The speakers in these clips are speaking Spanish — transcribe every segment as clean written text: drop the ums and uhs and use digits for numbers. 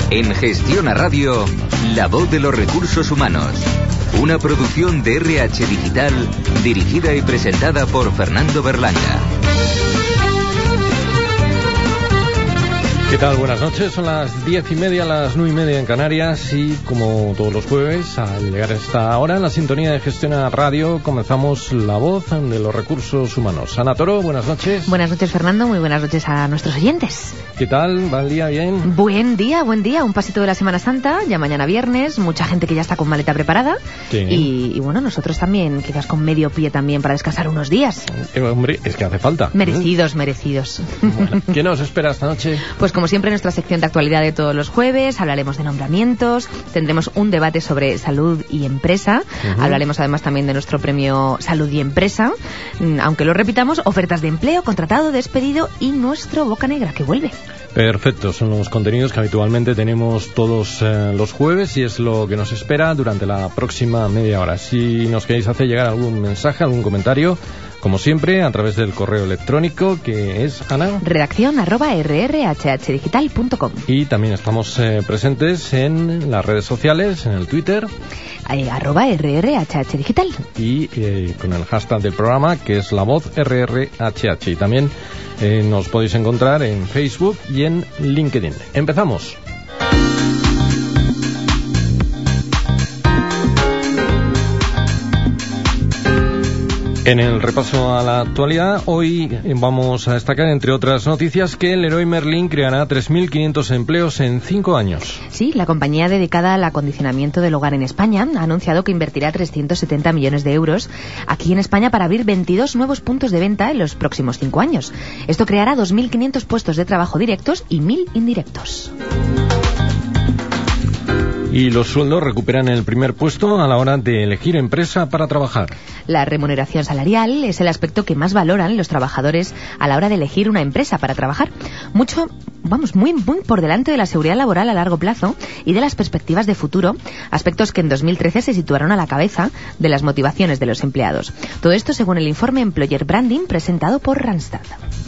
En Gestiona Radio, La Voz de los Recursos Humanos. Una producción de RH Digital, dirigida y presentada por Fernando Berlanga. ¿Qué tal? Buenas noches, son las 10:30, las 9:30 en Canarias y como todos los jueves, al llegar a esta hora en la sintonía de Gestiona Radio, comenzamos La Voz de los Recursos Humanos. Ana Toro, buenas noches. Buenas noches, Fernando, muy buenas noches a nuestros oyentes. ¿Qué tal? ¿Va el día bien? Buen día, un pasito de la Semana Santa, ya mañana viernes, mucha gente que ya está con maleta preparada. Sí. Y bueno, nosotros también, quizás con medio pie también para descansar unos días. Hombre, es que hace falta. Merecidos. Bueno, ¿qué nos espera esta noche? Pues como siempre, en nuestra sección de actualidad de todos los jueves hablaremos de nombramientos, tendremos un debate sobre salud y empresa, hablaremos además también de nuestro premio Salud y Empresa, aunque lo repitamos, ofertas de empleo, contratado, despedido y nuestro Boca Negra que vuelve. Perfecto, son los contenidos que habitualmente tenemos todos los jueves y es lo que nos espera durante la próxima media hora. Si nos queréis hacer llegar algún mensaje, algún comentario, como siempre, a través del correo electrónico que es, Ana, redaccion@rrhhdigital.com. Y también estamos presentes en las redes sociales, en el Twitter, @rrhhdigital. Y con el hashtag del programa, que es La Voz RRHH. Y también nos podéis encontrar en Facebook y en LinkedIn. Empezamos. En el repaso a la actualidad, hoy vamos a destacar, entre otras noticias, que el Leroy Merlin creará 3.500 empleos en 5 años. Sí, la compañía dedicada al acondicionamiento del hogar en España ha anunciado que invertirá 370 millones de euros aquí en España para abrir 22 nuevos puntos de venta en los próximos 5 años. Esto creará 2.500 puestos de trabajo directos y 1.000 indirectos. Y los sueldos recuperan el primer puesto a la hora de elegir empresa para trabajar. La remuneración salarial es el aspecto que más valoran los trabajadores a la hora de elegir una empresa para trabajar. Muy por delante de la seguridad laboral a largo plazo y de las perspectivas de futuro, aspectos que en 2013 se situaron a la cabeza de las motivaciones de los empleados. Todo esto según el informe Employer Branding presentado por Randstad.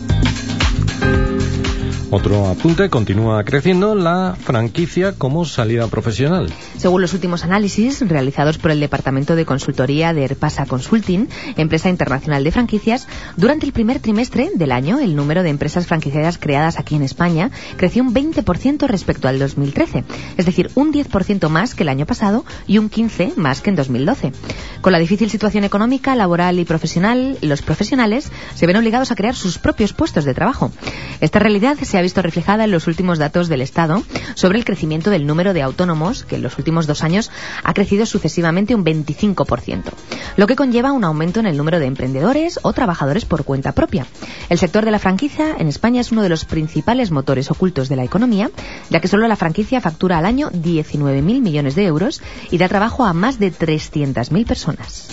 Otro apunte, continúa creciendo la franquicia como salida profesional. Según los últimos análisis realizados por el Departamento de Consultoría de Erpasa Consulting, empresa internacional de franquicias, durante el primer trimestre del año el número de empresas franquiciadas creadas aquí en España creció un 20% respecto al 2013, es decir, un 10% más que el año pasado y un 15% más que en 2012. Con la difícil situación económica, laboral y profesional, los profesionales se ven obligados a crear sus propios puestos de trabajo. Esta realidad se ha visto reflejada en los últimos datos del Estado sobre el crecimiento del número de autónomos, que en los últimos 2 años ha crecido sucesivamente un 25%, lo que conlleva un aumento en el número de emprendedores o trabajadores por cuenta propia. El sector de la franquicia en España es uno de los principales motores ocultos de la economía, ya que solo la franquicia factura al año 19.000 millones de euros y da trabajo a más de 300.000 personas.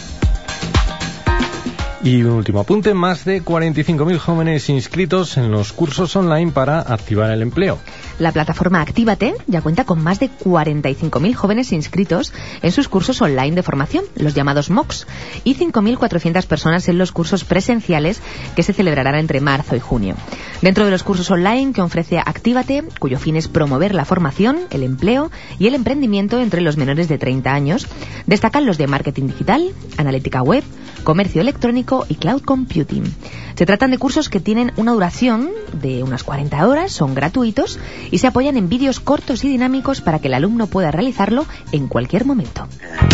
Y un último apunte, más de 45.000 jóvenes inscritos en los cursos online para activar el empleo. La plataforma Actívate ya cuenta con más de 45.000 jóvenes inscritos en sus cursos online de formación, los llamados MOOCs, y 5.400 personas en los cursos presenciales que se celebrarán entre marzo y junio. Dentro de los cursos online que ofrece Actívate, cuyo fin es promover la formación, el empleo y el emprendimiento entre los menores de 30 años, destacan los de marketing digital, analítica web, comercio electrónico y cloud computing. Se tratan de cursos que tienen una duración de unas 40 horas, son gratuitos y se apoyan en vídeos cortos y dinámicos para que el alumno pueda realizarlo en cualquier momento.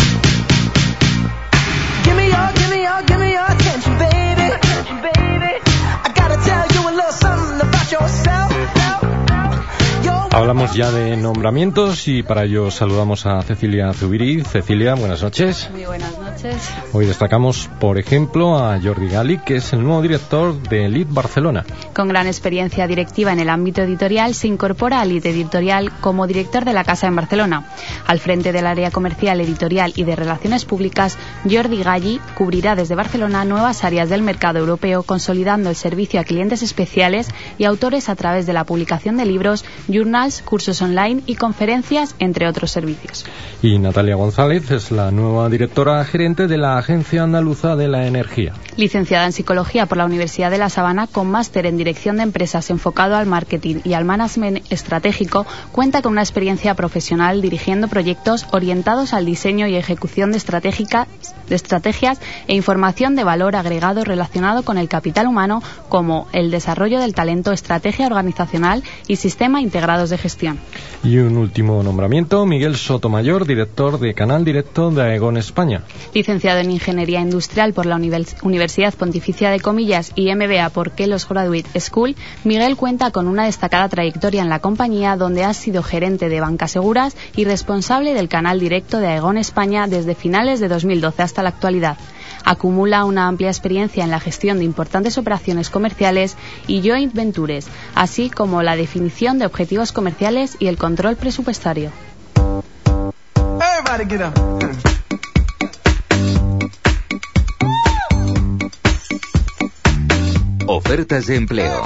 Hablamos ya de nombramientos y para ello saludamos a Cecilia Zubiri. Cecilia, buenas noches. Muy buenas noches. Hoy destacamos, por ejemplo, a Jordi Gali, que es el nuevo director de Lead Barcelona. Con gran experiencia directiva en el ámbito editorial, se incorpora a Lead Editorial como director de la casa en Barcelona. Al frente del área comercial, editorial y de relaciones públicas, Jordi Gali cubrirá desde Barcelona nuevas áreas del mercado europeo, consolidando el servicio a clientes especiales y autores a través de la publicación de libros, journals, cursos online y conferencias, entre otros servicios. Y Natalia González es la nueva directora gerente de la Agencia Andaluza de la Energía. Licenciada en Psicología por la Universidad de La Sabana con máster en dirección de empresas enfocado al marketing y al management estratégico, cuenta con una experiencia profesional dirigiendo proyectos orientados al diseño y ejecución de estrategias e información de valor agregado relacionado con el capital humano, como el desarrollo del talento, estrategia organizacional y sistema integrados de gestión. Y un último nombramiento, Miguel Sotomayor, director de Canal Directo de Aegon España. Licenciado en Ingeniería Industrial por la Universidad Pontificia de Comillas y MBA por Kellogg's Graduate School, Miguel cuenta con una destacada trayectoria en la compañía, donde ha sido gerente de Banca Seguras y responsable del Canal Directo de Aegon España desde finales de 2012 hasta la actualidad. Acumula una amplia experiencia en la gestión de importantes operaciones comerciales y joint ventures, así como la definición de objetivos comerciales y el control presupuestario. Ofertas de empleo.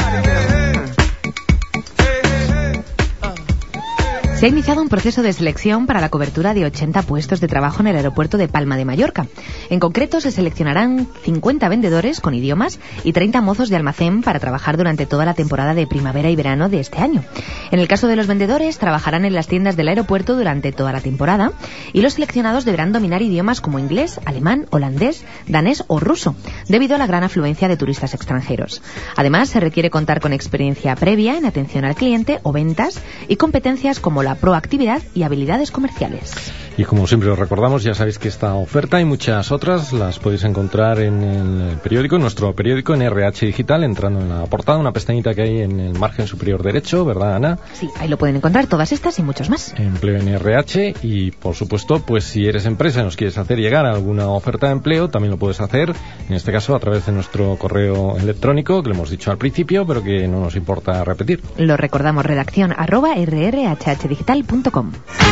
Se ha iniciado un proceso de selección para la cobertura de 80 puestos de trabajo en el aeropuerto de Palma de Mallorca. En concreto, se seleccionarán 50 vendedores con idiomas y 30 mozos de almacén para trabajar durante toda la temporada de primavera y verano de este año. En el caso de los vendedores, trabajarán en las tiendas del aeropuerto durante toda la temporada, y los seleccionados deberán dominar idiomas como inglés, alemán, holandés, danés o ruso, debido a la gran afluencia de turistas extranjeros. Además, se requiere contar con experiencia previa en atención al cliente o ventas y competencias como la proactividad y habilidades comerciales. Y como siempre os recordamos, ya sabéis que esta oferta y muchas otras las podéis encontrar en el periódico, en nuestro periódico, en RH Digital, entrando en la portada, una pestañita que hay en el margen superior derecho, ¿verdad, Ana? Sí, ahí lo pueden encontrar todas estas y muchos más. Empleo en RH, y por supuesto, pues si eres empresa y nos quieres hacer llegar alguna oferta de empleo, también lo puedes hacer, en este caso a través de nuestro correo electrónico, que lo hemos dicho al principio, pero que no nos importa repetir. Lo recordamos, redacción@rrhhdigital.com.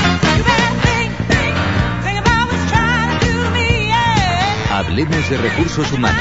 Hablemos de recursos humanos.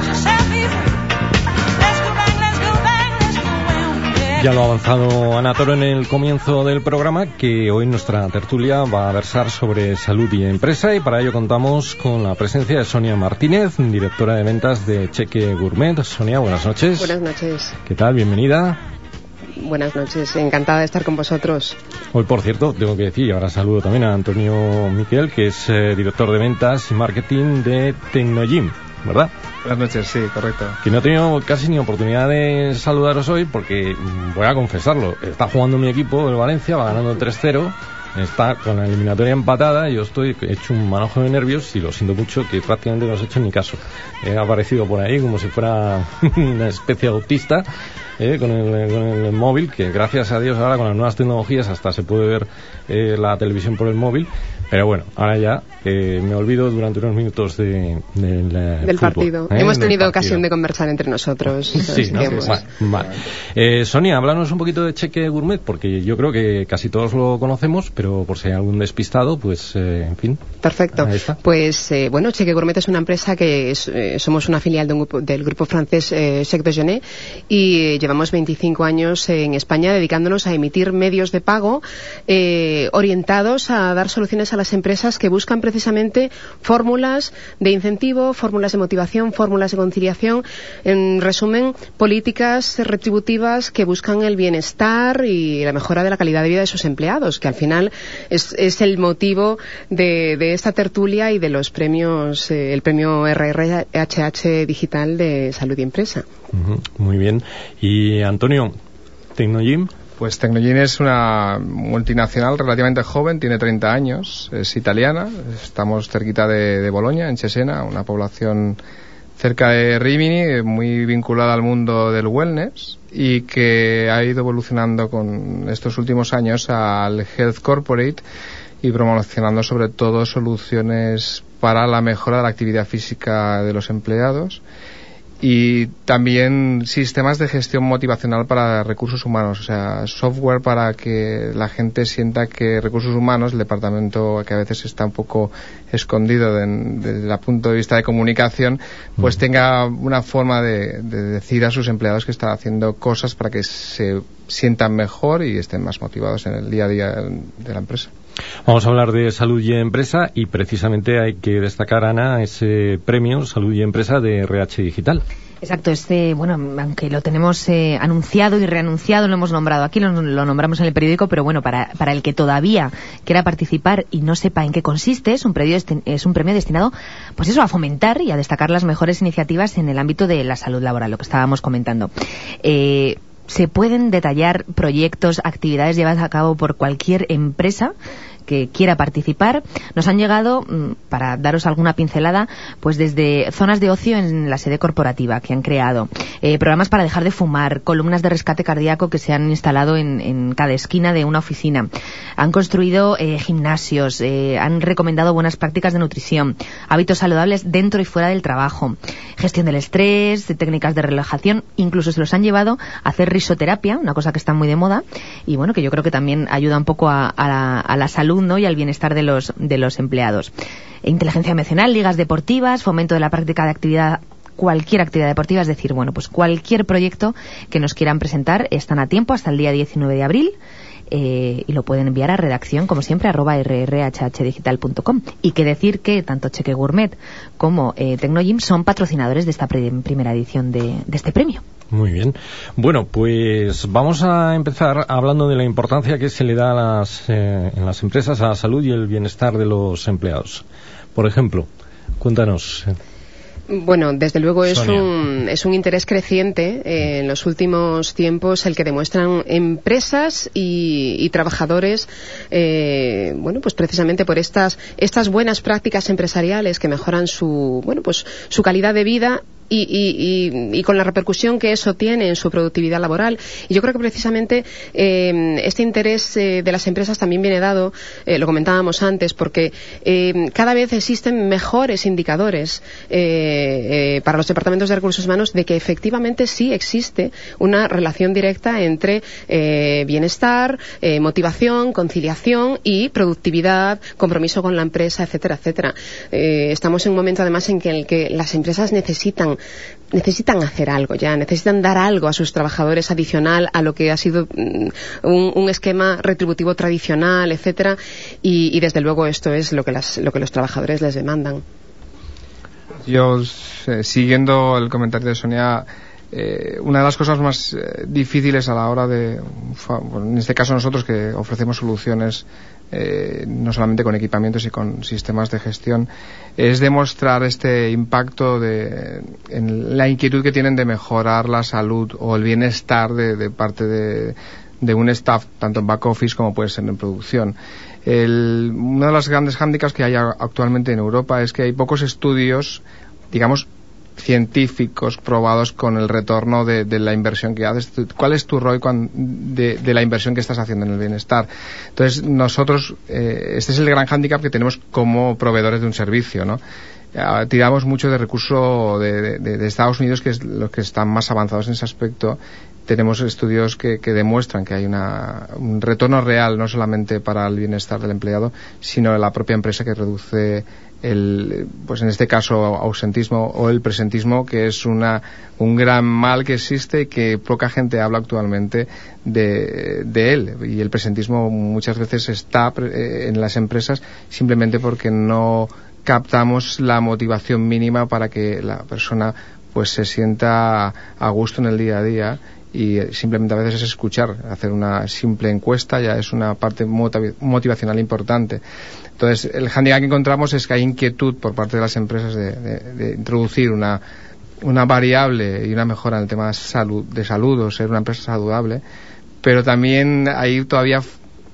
Ya lo ha avanzado Ana Toro en el comienzo del programa, que hoy nuestra tertulia va a versar sobre salud y empresa, y para ello contamos con la presencia de Sonia Martínez, directora de ventas de Cheque Gourmet. Sonia, buenas noches. Buenas noches. ¿Qué tal? Bienvenida. Buenas noches, encantada de estar con vosotros. Hoy, por cierto, tengo que decir, y ahora saludo también a Antonio Miquel, que es director de ventas y marketing de Tecnogym, ¿verdad? Buenas noches, sí, correcto. Que no he tenido casi ni oportunidad de saludaros hoy porque, voy a confesarlo, está jugando mi equipo, el Valencia, va ganando 3-0, está con la eliminatoria empatada, y yo estoy hecho un manojo de nervios, y lo siento mucho, que prácticamente no os he hecho ni caso. He aparecido por ahí como si fuera una especie de autista, con el móvil, que gracias a Dios ahora con las nuevas tecnologías hasta se puede ver la televisión por el móvil. Pero bueno, ahora ya me olvido durante unos minutos del fútbol, partido. Hemos tenido ocasión de conversar entre nosotros. Sí, ¿no? Vale. Sonia, háblanos un poquito de Cheque Gourmet, porque yo creo que casi todos lo conocemos, pero por si hay algún despistado, pues en fin. Perfecto. Pues bueno, Cheque Gourmet es una empresa que somos una filial del grupo francés Chèque Déjeuner, y llevamos 25 años en España dedicándonos a emitir medios de pago orientados a dar soluciones a las empresas que buscan precisamente fórmulas de incentivo, fórmulas de motivación, fórmulas de conciliación, en resumen, políticas retributivas que buscan el bienestar y la mejora de la calidad de vida de sus empleados, que al final es el motivo de esta tertulia y de los premios, el premio RRHH Digital de Salud y Empresa. Muy bien. Y Antonio, Tecnogym. Pues Tecnogym es una multinacional relativamente joven, tiene 30 años, es italiana, estamos cerquita de Bolonia, en Cesena, una población cerca de Rimini, muy vinculada al mundo del wellness, y que ha ido evolucionando con estos últimos años al Health Corporate y promocionando sobre todo soluciones para la mejora de la actividad física de los empleados, y también sistemas de gestión motivacional para recursos humanos, o sea, software para que la gente sienta que recursos humanos, el departamento que a veces está un poco escondido desde el punto de vista de comunicación, pues tenga una forma de decir a sus empleados que están haciendo cosas para que se sientan mejor y estén más motivados en el día a día de la empresa. Vamos a hablar de salud y empresa, y precisamente hay que destacar, Ana, ese premio Salud y Empresa de RH Digital. Exacto, bueno, aunque lo tenemos anunciado y reanunciado, lo hemos nombrado aquí, lo nombramos en el periódico, pero bueno, para el que todavía quiera participar y no sepa en qué consiste, es un premio destinado, pues eso, a fomentar y a destacar las mejores iniciativas en el ámbito de la salud laboral, lo que estábamos comentando. Se pueden detallar proyectos, actividades llevadas a cabo por cualquier empresa que quiera participar. Nos han llegado, para daros alguna pincelada, pues desde zonas de ocio en la sede corporativa que han creado, programas para dejar de fumar, columnas de rescate cardíaco que se han instalado en cada esquina de una oficina. Han construido gimnasios, han recomendado buenas prácticas de nutrición, hábitos saludables dentro y fuera del trabajo, gestión del estrés, técnicas de relajación, incluso se los han llevado a hacer risoterapia, una cosa que está muy de moda y bueno, que yo creo que también ayuda un poco a la salud, ¿no?, y al bienestar de los empleados. Inteligencia emocional, ligas deportivas, fomento de la práctica de cualquier actividad deportiva, es decir, bueno, pues cualquier proyecto que nos quieran presentar están a tiempo hasta el día 19 de abril y lo pueden enviar a redacción, como siempre, @rrhhdigital.com. Y que decir que tanto Cheque Gourmet como Tecnogym son patrocinadores de esta primera edición de este premio. Muy bien. Bueno, pues vamos a empezar hablando de la importancia que se le da en las empresas a la salud y el bienestar de los empleados. Por ejemplo, cuéntanos. Bueno, desde luego es Sonia. es un interés creciente en los últimos tiempos el que demuestran empresas y trabajadores, bueno, pues precisamente por estas buenas prácticas empresariales que mejoran su calidad de vida y con la repercusión que eso tiene en su productividad laboral. Y yo creo que precisamente este interés de las empresas también viene dado, lo comentábamos antes, porque cada vez existen mejores indicadores para los departamentos de recursos humanos de que efectivamente sí existe una relación directa entre bienestar, motivación, conciliación y productividad, compromiso con la empresa, etcétera, etcétera. Estamos en un momento además en el que las empresas necesitan hacer algo ya, necesitan dar algo a sus trabajadores adicional a lo que ha sido un esquema retributivo tradicional, etcétera, y desde luego esto es lo que los trabajadores les demandan. Yo, siguiendo el comentario de Sonia, una de las cosas más difíciles a la hora en este caso nosotros que ofrecemos soluciones no solamente con equipamientos y con sistemas de gestión, es demostrar este impacto en la inquietud que tienen de mejorar la salud o el bienestar de parte de un staff, tanto en back office como puede ser en producción. Uno de los grandes hándicaps que hay actualmente en Europa es que hay pocos estudios, digamos, científicos probados con el retorno de la inversión que haces. ¿Cuál es tu ROI de la inversión que estás haciendo en el bienestar? Entonces, nosotros, este es el gran hándicap que tenemos como proveedores de un servicio, ¿no? Tiramos mucho de recurso de Estados Unidos, que es los que están más avanzados en ese aspecto. Tenemos estudios que demuestran que hay un retorno real, no solamente para el bienestar del empleado, sino de la propia empresa, que reduce pues en este caso ausentismo o el presentismo, que es un gran mal que existe y que poca gente habla actualmente de él. Y el presentismo muchas veces está en las empresas simplemente porque no captamos la motivación mínima para que la persona pues se sienta a gusto en el día a día, y simplemente a veces es escuchar, hacer una simple encuesta ya es una parte motivacional importante. Entonces, el hándicap que encontramos es que hay inquietud por parte de las empresas de introducir una variable y una mejora en el tema de salud o ser una empresa saludable, pero también hay todavía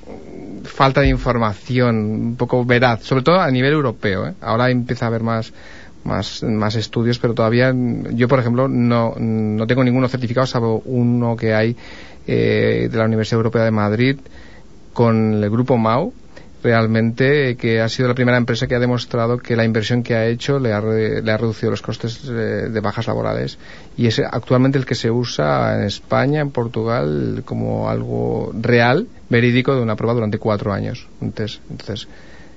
falta de información un poco veraz, sobre todo a nivel europeo, ¿eh? Ahora empieza a haber más estudios, pero todavía yo, por ejemplo, no tengo ninguno certificado, salvo uno que hay de la Universidad Europea de Madrid con el grupo MAU, realmente, que ha sido la primera empresa que ha demostrado que la inversión que ha hecho le ha reducido los costes de bajas laborales, y es actualmente el que se usa en España, en Portugal, como algo real, verídico, de una prueba durante 4 años. Entonces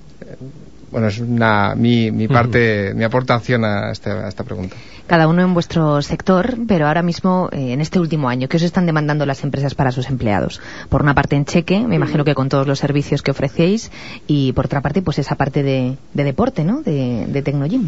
bueno, es mi parte, mi aportación a esta pregunta. Cada uno en vuestro sector, pero ahora mismo, en este último año, ¿qué os están demandando las empresas para sus empleados? Por una parte en Cheque, me imagino que con todos los servicios que ofrecéis, y por otra parte, pues esa parte de deporte, ¿no?, de Tecnogym.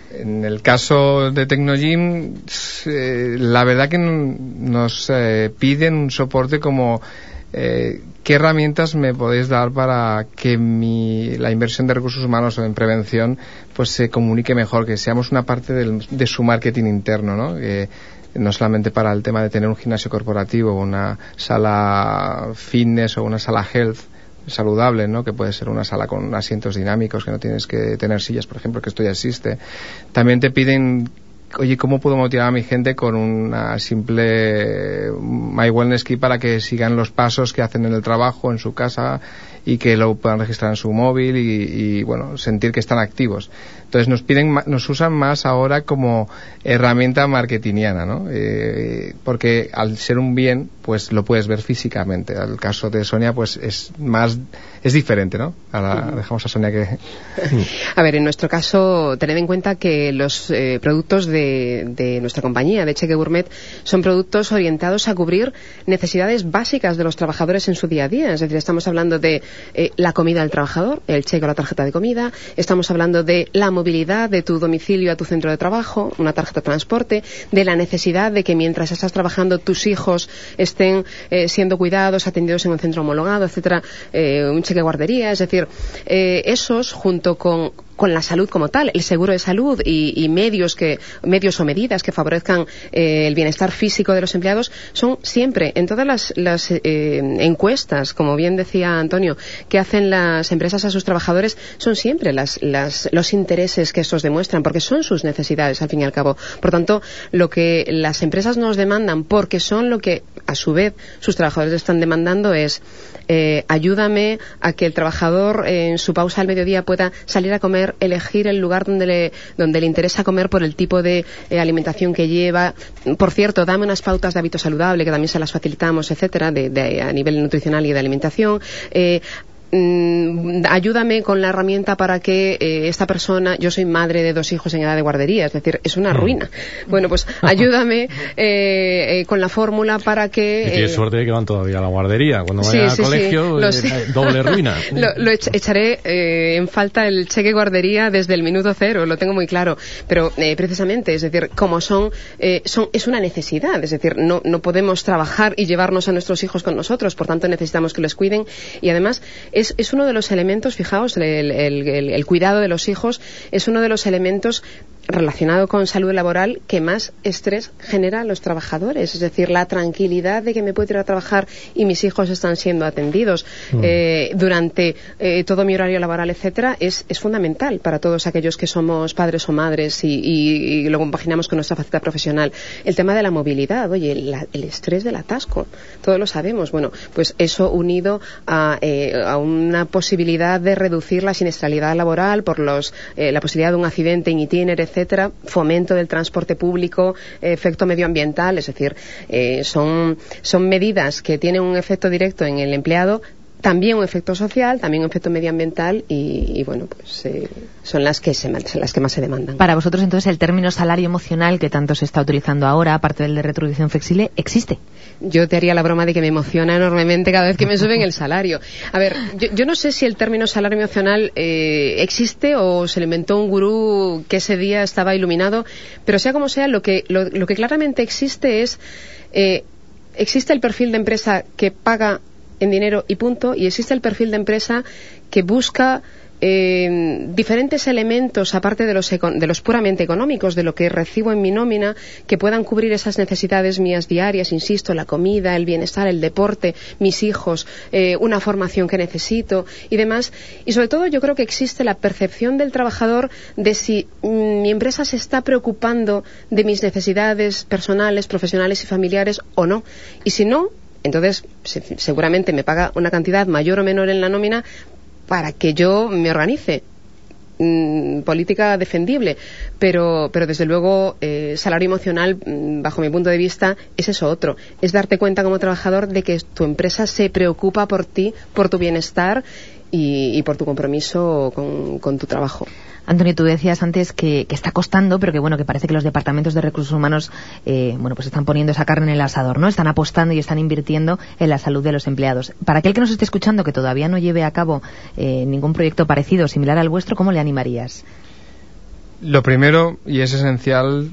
En el caso de Tecnogym, la verdad que nos piden un soporte como ¿qué herramientas me podéis dar para que la inversión de recursos humanos en prevención pues se comunique mejor, que seamos una parte de su marketing interno, ¿no? No solamente para el tema de tener un gimnasio corporativo, una sala fitness o una sala health saludable, ¿no? Que puede ser una sala con asientos dinámicos, que no tienes que tener sillas, por ejemplo, que esto ya existe. También te piden, oye, ¿cómo puedo motivar a mi gente con una simple My Wellness Key para que sigan los pasos que hacen en el trabajo, en su casa, y que lo puedan registrar en su móvil y bueno, sentir que están activos? Entonces nos usan más ahora como herramienta marketingiana, ¿no? Porque al ser un bien, pues lo puedes ver físicamente. El caso de Sonia, pues es diferente, ¿no? Ahora dejamos a Sonia que... A ver, en nuestro caso, tened en cuenta que los productos de nuestra compañía, de Cheque Gourmet, son productos orientados a cubrir necesidades básicas de los trabajadores en su día a día. Es decir, estamos hablando de la comida del trabajador, el cheque o la tarjeta de comida. Estamos hablando de la movilidad de tu domicilio a tu centro de trabajo, una tarjeta de transporte, de la necesidad de que mientras estás trabajando tus hijos estén siendo cuidados, atendidos en un centro homologado, etcétera, un cheque guardería. Es decir, esos junto con la salud como tal, el seguro de salud y medios o medidas que favorezcan el bienestar físico de los empleados son siempre, en todas las encuestas, como bien decía Antonio, que hacen las empresas a sus trabajadores, son siempre los intereses que estos demuestran, porque son sus necesidades al fin y al cabo. Por tanto, lo que las empresas nos demandan, porque son lo que a su vez sus trabajadores están demandando, es ayúdame a que el trabajador en su pausa al mediodía pueda salir a comer, elegir el lugar donde le interesa comer por el tipo de alimentación que lleva. Por cierto, dame unas pautas de hábito saludable que también se las facilitamos, etcétera, a nivel nutricional y de alimentación. Ayúdame con la herramienta para que esta persona, yo soy madre de 2 hijos en edad de guardería, es decir, es una ruina. Bueno, pues ayúdame con la fórmula para que... Y tienes suerte de que van todavía a la guardería. Cuando vayan al colegio, doble ruina. Lo echaré en falta el cheque guardería desde el minuto 0, lo tengo muy claro. Pero precisamente, es decir, como es una necesidad, es decir, no podemos trabajar y llevarnos a nuestros hijos con nosotros, por tanto necesitamos que los cuiden, y además es uno de los elementos, fijaos, el cuidado de los hijos es uno de los elementos relacionado con salud laboral que más estrés genera a los trabajadores. Es decir, la tranquilidad de que me puedo ir a trabajar y mis hijos están siendo atendidos durante todo mi horario laboral, etcétera, es fundamental para todos aquellos que somos padres o madres y lo compaginamos con nuestra faceta profesional. El tema de la movilidad, oye, el estrés del atasco, todos lo sabemos. Bueno, pues eso unido a una posibilidad de reducir la siniestralidad laboral por la posibilidad de un accidente in itinere, etcétera, fomento del transporte público, efecto medioambiental, es decir, son medidas que tienen un efecto directo en el empleado, también un efecto social, también un efecto medioambiental y bueno, pues son las que más se demandan. Para vosotros, entonces, el término salario emocional que tanto se está utilizando ahora, aparte del de retribución flexible, ¿existe? Yo te haría la broma de que me emociona enormemente cada vez que me suben el salario. A ver, yo no sé si el término salario emocional existe o se lo inventó un gurú que ese día estaba iluminado, pero sea como sea, lo que claramente existe es existe el perfil de empresa que paga en dinero y punto, y existe el perfil de empresa que busca diferentes elementos, aparte de los puramente económicos, de lo que recibo en mi nómina, que puedan cubrir esas necesidades mías diarias, insisto, la comida, el bienestar, el deporte, mis hijos, una formación que necesito y demás. Y sobre todo yo creo que existe la percepción del trabajador de si mi empresa se está preocupando de mis necesidades personales, profesionales y familiares o no. Y si no, entonces seguramente me paga una cantidad mayor o menor en la nómina para que yo me organice. Política defendible, pero desde luego salario emocional, bajo mi punto de vista, es eso otro. Es darte cuenta como trabajador de que tu empresa se preocupa por ti, por tu bienestar y por tu compromiso con tu trabajo. Antonio, tú decías antes que está costando, pero que parece que los departamentos de recursos humanos pues están poniendo esa carne en el asador, ¿no? Están apostando y están invirtiendo en la salud de los empleados. Para aquel que nos esté escuchando que todavía no lleve a cabo ningún proyecto parecido o similar al vuestro, ¿cómo le animarías? A ver, yo no sé si el término salario emocional existe o se lo inventó un gurú que ese día estaba iluminado, pero Lo primero, y es esencial,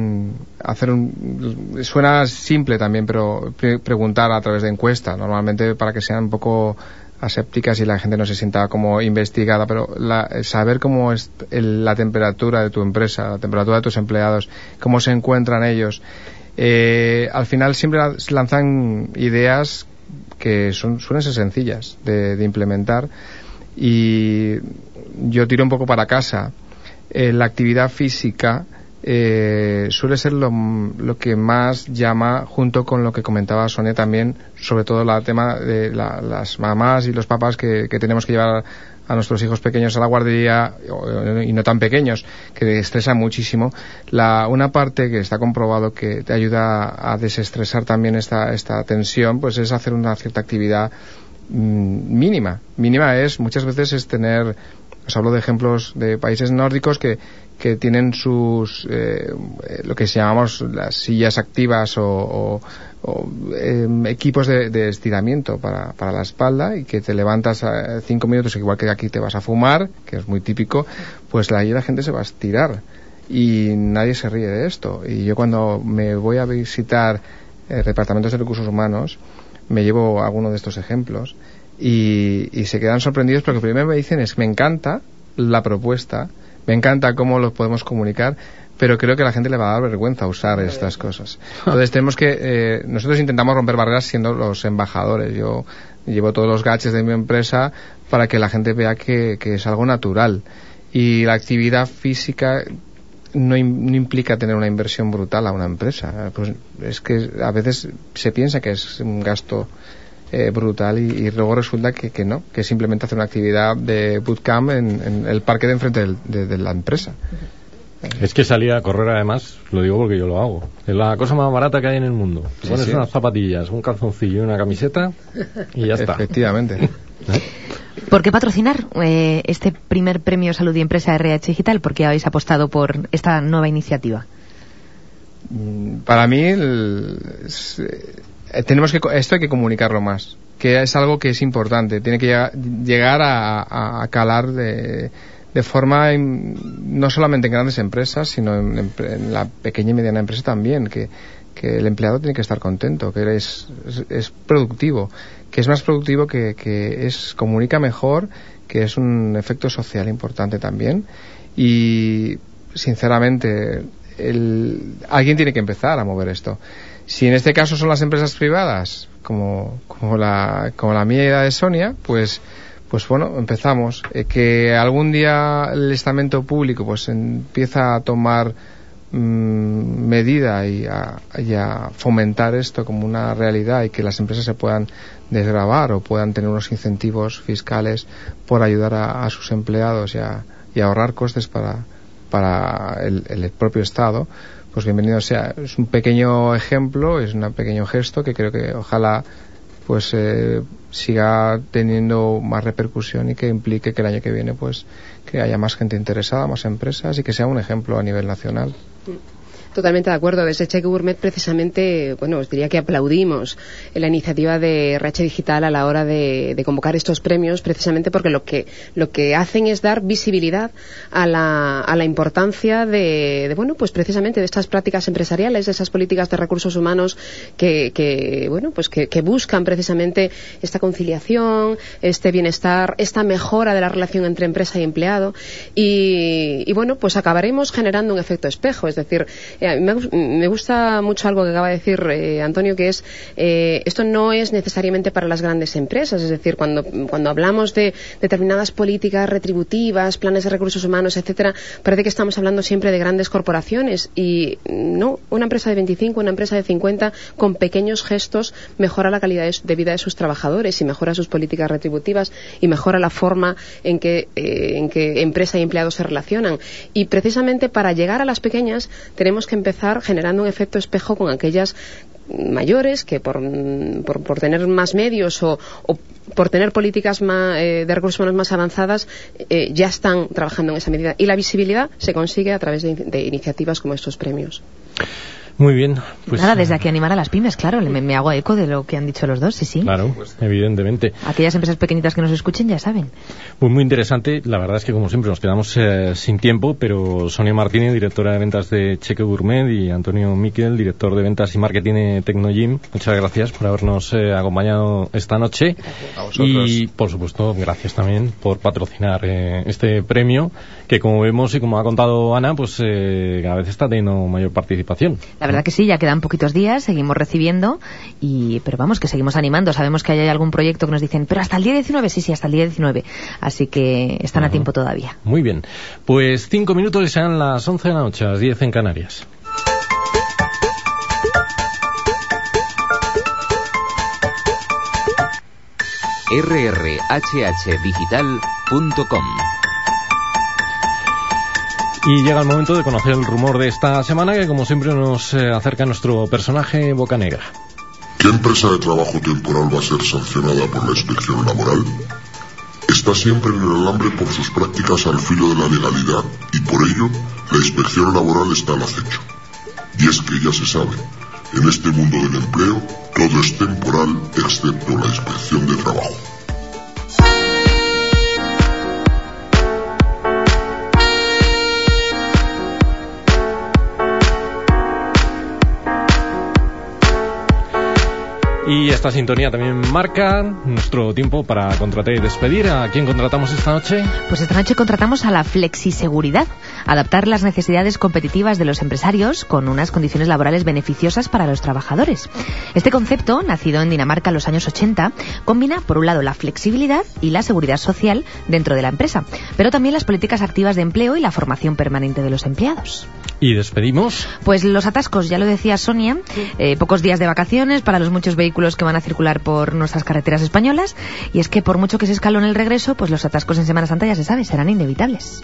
suena simple también, pero preguntar a través de encuesta, normalmente para que sean un poco asépticas y la gente no se sienta como investigada, pero saber cómo es la temperatura de tu empresa, la temperatura de tus empleados, cómo se encuentran ellos. Al final siempre lanzan ideas que suelen ser sencillas de implementar, y yo tiro un poco para casa. La actividad física suele ser lo que más llama, junto con lo que comentaba Sonia también, sobre todo el tema de las mamás y los papás que tenemos que llevar a nuestros hijos pequeños a la guardería, y no tan pequeños, que estresan muchísimo. Una parte que está comprobado que te ayuda a desestresar también esta tensión, pues es hacer una cierta actividad mínima. Mínima muchas veces es tener... Os hablo de ejemplos de países nórdicos que tienen sus lo que llamamos las sillas activas o equipos de estiramiento para la espalda, y que te levantas 5 minutos, igual que aquí te vas a fumar, que es muy típico, pues ahí la gente se va a estirar y nadie se ríe de esto. Y yo, cuando me voy a visitar departamentos de recursos humanos, me llevo alguno de estos ejemplos. Y se quedan sorprendidos, porque primero me dicen me encanta la propuesta, me encanta cómo lo podemos comunicar, pero creo que a la gente le va a dar vergüenza usar estas cosas. Entonces nosotros intentamos romper barreras siendo los embajadores. Yo llevo todos los gadgets de mi empresa para que la gente vea que es algo natural, y la actividad física no implica tener una inversión brutal a una empresa. Pues es que a veces se piensa que es un gasto brutal, y luego resulta que no, que simplemente hacer una actividad de bootcamp en el parque de enfrente de la empresa. Es que salir a correr, además, lo digo porque yo lo hago, es la cosa más barata que hay en el mundo. Te pones unas zapatillas, un calzoncillo y una camiseta y ya está. Efectivamente. ¿Por qué patrocinar este primer premio Salud y Empresa RH Digital? ¿Por qué habéis apostado por esta nueva iniciativa? Para mí esto hay que comunicarlo más, que es algo que es importante, tiene que llegar a calar de forma no solamente en grandes empresas, sino en la pequeña y mediana empresa también, que el empleado tiene que estar contento, que es productivo, que es más productivo, que comunica mejor, que es un efecto social importante también. Y sinceramente alguien tiene que empezar a mover esto. Si en este caso son las empresas privadas, como la mía y de Sonia, pues bueno, empezamos. Que algún día el estamento público pues empieza a tomar medida y a fomentar esto como una realidad, y que las empresas se puedan desgravar o puedan tener unos incentivos fiscales por ayudar a sus empleados y ahorrar costes para el propio Estado, pues bienvenido sea. Es un pequeño ejemplo, es un pequeño gesto que creo que ojalá pues siga teniendo más repercusión, y que implique que el año que viene pues que haya más gente interesada, más empresas, y que sea un ejemplo a nivel nacional. Totalmente de acuerdo. Desde Cheque Gourmet, precisamente, os diría que aplaudimos la iniciativa de RH Digital a la hora de convocar estos premios, precisamente porque lo que hacen es dar visibilidad a la importancia pues precisamente de estas prácticas empresariales, de esas políticas de recursos humanos que buscan precisamente esta conciliación, este bienestar, esta mejora de la relación entre empresa y empleado, y pues acabaremos generando un efecto espejo. Es decir, me gusta mucho algo que acaba de decir Antonio, que es esto no es necesariamente para las grandes empresas. Es decir, cuando hablamos de determinadas políticas retributivas, planes de recursos humanos, etcétera, parece que estamos hablando siempre de grandes corporaciones, y no, una empresa de 25, una empresa de 50, con pequeños gestos mejora la calidad de vida de sus trabajadores, y mejora sus políticas retributivas, y mejora la forma en que empresa y empleados se relacionan. Y precisamente para llegar a las pequeñas tenemos que empezar generando un efecto espejo con aquellas mayores que por tener más medios o por tener políticas de recursos humanos más avanzadas ya están trabajando en esa medida, y la visibilidad se consigue a través de iniciativas como estos premios. Muy bien. Pues nada, desde aquí animar a las pymes, claro, me hago eco de lo que han dicho los dos, sí. Claro, evidentemente. Aquellas empresas pequeñitas que nos escuchen ya saben. Pues muy interesante. La verdad es que, como siempre, nos quedamos sin tiempo, pero Sonia Martínez, directora de ventas de Cheque Gourmet, y Antonio Miquel, director de ventas y marketing de Tecnogym, muchas gracias por habernos acompañado esta noche. A vosotros. Y, por supuesto, gracias también por patrocinar este premio, que, como vemos y como ha contado Ana, pues cada vez está teniendo mayor participación. La verdad que sí, ya quedan poquitos días, seguimos recibiendo, pero vamos, que seguimos animando. Sabemos que hay algún proyecto que nos dicen, pero hasta el día 19, sí, hasta el día 19. Así que están a tiempo todavía. Muy bien. Pues 5 minutos y serán las 11 de la noche, las 10 en Canarias. rrhhdigital.com. Y llega el momento de conocer el rumor de esta semana, que como siempre nos acerca a nuestro personaje Bocanegra. ¿Qué empresa de trabajo temporal va a ser sancionada por la inspección laboral? Está siempre en el alambre por sus prácticas al filo de la legalidad, y por ello la inspección laboral está al acecho. Y es que ya se sabe, en este mundo del empleo todo es temporal excepto la inspección de trabajo. Y esta sintonía también marca nuestro tiempo para contratar y despedir. ¿A quién contratamos esta noche? Pues esta noche contratamos a la Flexiseguridad, adaptar las necesidades competitivas de los empresarios con unas condiciones laborales beneficiosas para los trabajadores. Este concepto, nacido en Dinamarca en los años 80, combina por un lado la flexibilidad y la seguridad social dentro de la empresa, pero también las políticas activas de empleo y la formación permanente de los empleados. ¿Y despedimos? Pues los atascos, ya lo decía Sonia, pocos días de vacaciones para los muchos vehículos que van a circular por nuestras carreteras españolas, y es que por mucho que se escalone el regreso, pues los atascos en Semana Santa, ya se sabe, serán inevitables.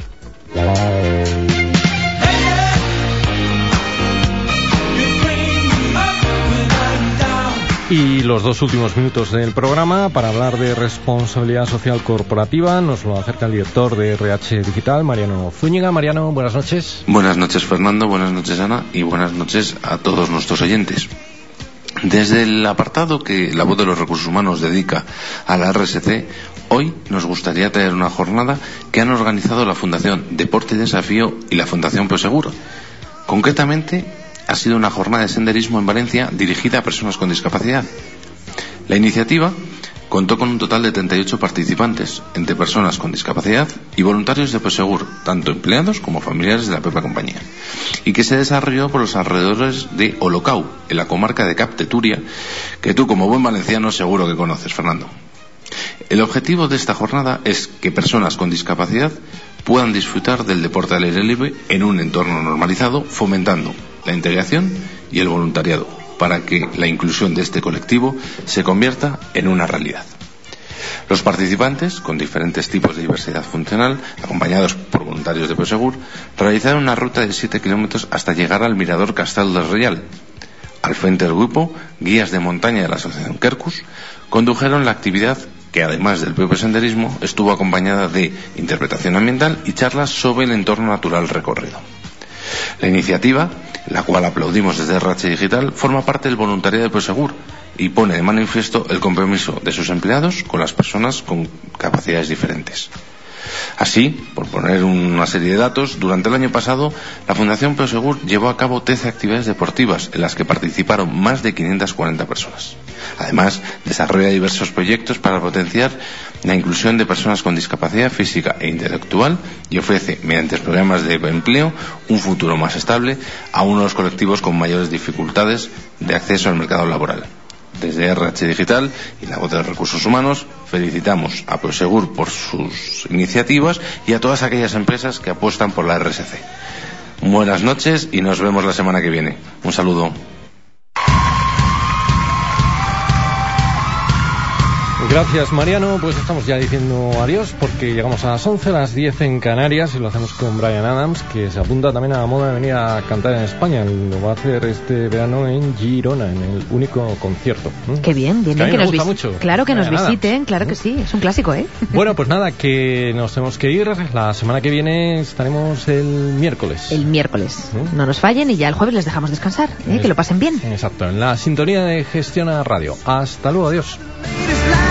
Y los 2 últimos minutos del programa para hablar de responsabilidad social corporativa nos lo acerca el director de RH Digital, Mariano Zúñiga. Mariano, buenas noches. Buenas noches, Fernando, buenas noches, Ana, y buenas noches a todos nuestros oyentes. Desde el apartado que la Voz de los Recursos Humanos dedica a la RSC, hoy nos gustaría traer una jornada que han organizado la Fundación Deporte y Desafío y la Fundación Prosegur. Concretamente, ha sido una jornada de senderismo en Valencia dirigida a personas con discapacidad. La iniciativa contó con un total de 38 participantes, entre personas con discapacidad y voluntarios de Prosegur, tanto empleados como familiares de la propia compañía, y que se desarrolló por los alrededores de Olocau, en la comarca de Cap de Túria, que tú, como buen valenciano, seguro que conoces, Fernando. El objetivo de esta jornada es que personas con discapacidad puedan disfrutar del deporte al aire libre en un entorno normalizado, fomentando la integración y el voluntariado, para que la inclusión de este colectivo se convierta en una realidad. Los participantes, con diferentes tipos de diversidad funcional, acompañados por voluntarios de Prosegur, realizaron una ruta de 7 kilómetros hasta llegar al mirador Castel del Reial. Al frente del grupo, guías de montaña de la asociación Quercus condujeron la actividad, que además del propio senderismo estuvo acompañada de interpretación ambiental y charlas sobre el entorno natural recorrido. La iniciativa, la cual aplaudimos desde RH Digital, forma parte del voluntariado de Prosegur y pone de manifiesto el compromiso de sus empleados con las personas con capacidades diferentes. Así, por poner una serie de datos, durante el año pasado la Fundación Prosegur llevó a cabo 13 actividades deportivas en las que participaron más de 540 personas. Además, desarrolla diversos proyectos para potenciar la inclusión de personas con discapacidad física e intelectual y ofrece, mediante programas de empleo, un futuro más estable a uno de los colectivos con mayores dificultades de acceso al mercado laboral. Desde RH Digital y la Voz de los Recursos Humanos felicitamos a Prosegur por sus iniciativas y a todas aquellas empresas que apuestan por la RSC. Buenas noches y nos vemos la semana que viene. Un saludo. Gracias, Mariano. Pues estamos ya diciendo adiós porque llegamos a las 11, las 10 en Canarias y lo hacemos con Bryan Adams, que se apunta también a la moda de venir a cantar en España. Lo va a hacer este verano en Girona, en el único concierto. Qué bien, bien, que nos gusta mucho. Claro que nos visiten, claro que sí, es un clásico, ¿eh? Bueno, pues nada, que nos tenemos que ir. La semana que viene estaremos el miércoles. El miércoles. No nos fallen y ya el jueves les dejamos descansar, que lo pasen bien. Exacto, en la sintonía de Gestiona Radio. Hasta luego, adiós.